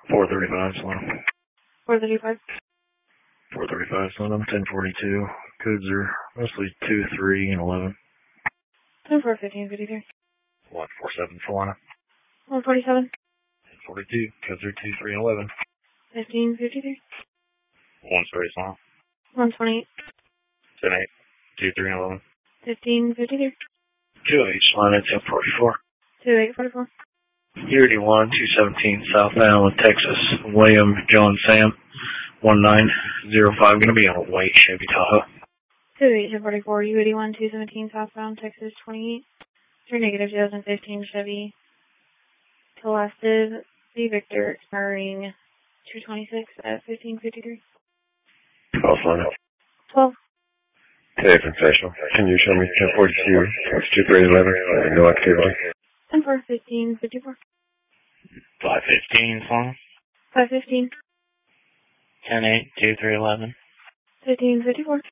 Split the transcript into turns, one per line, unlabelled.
435, Solana.
435.
435, Solana, 1042. Codes are mostly 2, 3, and 11.
10-4-15-53.
147, Solana.
147.
1042. Codes are 2, 3, and 11.
15-53.
130, Solana.
128.
10, 8. 2, 3, and 11.
15-53.
2H, Solana, 1044.
28-44.
Unity 1, 217, South Allen, Texas. William, John, Sam. 1905. Going to be on a white Chevy Tahoe.
2-8-44. U81 217 southbound Texas 28. 3 negative 2015 Chevy. Telastive C Victor expiring 226 at 1553.
12, Solana.
12.
Today, professional. Can you show me 1042, 2311, no activity?
10-4-15-54.
515, Solana.
515.
10, 8, 2, 3, 11.
15-54.